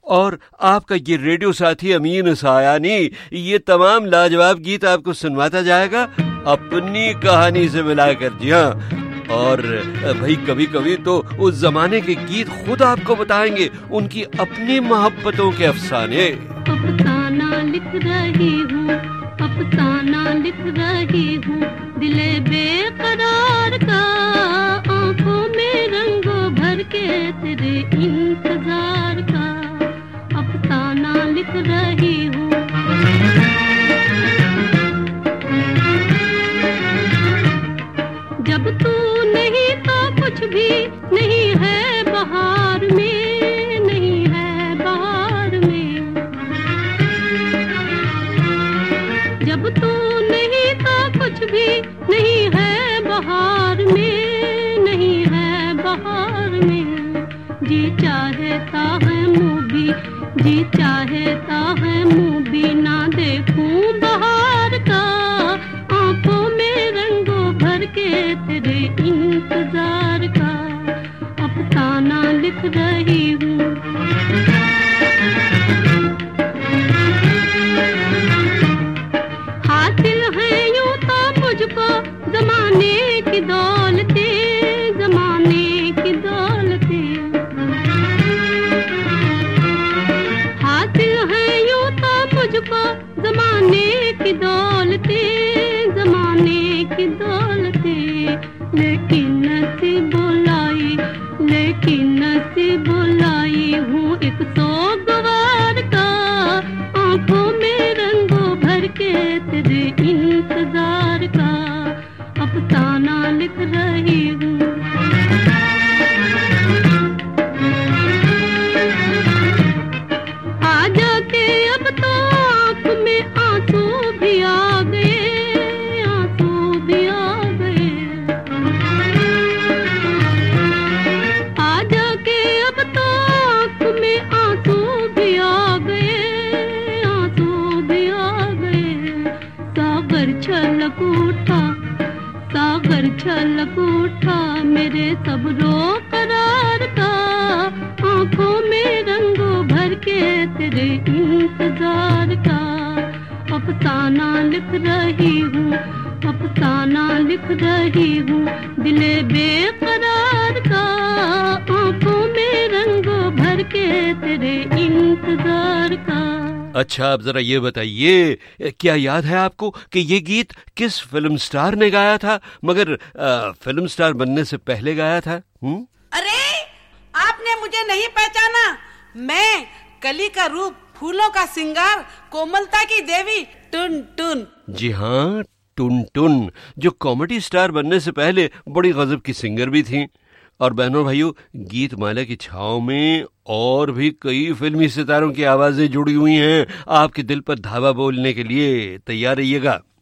और आपका ये रेडियो साथी अमीन सायानी ये तमाम लाजवाब गीत आपको सुनवाता जाएगा अपनी कहानी से मिलाकर। जी हाँ, और भाई कभी कभी तो उस जमाने के गीत खुद आपको बताएंगे उनकी अपनी मोहब्बतों के अफसाने। अफसाना लिख रही हूँ, अफसाना लिख रही हूँ, दिले बेकरार का, आंखों में रंगों भर के तेरे इंतजार का, अफसाना लिख रही हूँ। जब तू नहीं तो कुछ भी नहीं है बहार में, नहीं है बहार में। जब तू नहीं तो कुछ भी नहीं है बहार में, नहीं है बहार में। जी चाहता है मुँह भी, जी चाहता है मुँह भी ना देखूं बहार का, आंखों में रंगों भर के तेरे इंतजार का, अफसाना लिख रही हूँ। हासिल है यूं तो मुझको जमाने की दौलतें, जमाने की दौलतें। हासिल है यूं तो मुझको जमाने की दौलतें, जमाने की दौलतें। लेकिन नसीब बुलाई, लेकिन नसीब बुलाई हूँ एक सोगवार का, आंखों में रंगों भर के तेरे इंतजार का, अफसाना लिख रही हूँ। आज के अब तो आँख में आंसू भी आ गए, आंसू भी आ गए। आज के अब तो आँख में आंसू भी आ गए, आंसू भी आ गए। सागर छलक उठा, सागर छलक उठा मेरे सब रो करार का, आंखों में रंगों भर के तेरे इंतजार का, अफसाना लिख रही हूँ, अफसाना लिख रही हूँ, दिले बेकरार का, आंखों में रंगों भर के तेरे इंतजार का। अच्छा, अब जरा ये बताइए, क्या याद है आपको कि ये गीत किस फिल्म स्टार ने गाया था, मगर फिल्म स्टार बनने से पहले गाया था? अरे आपने मुझे नहीं पहचाना, मैं कली का रूप, फूलों का सिंगार, कोमलता की देवी टुन टुन। जी हाँ, टुन टुन, जो कॉमेडी स्टार बनने से पहले बड़ी गजब की सिंगर भी थी। और बहनों भाइयों, गीत माला की छाव में और भी कई फिल्मी सितारों की आवाजें जुड़ी हुई हैं आपके दिल पर धावा बोलने के लिए। तैयार रहिएगा।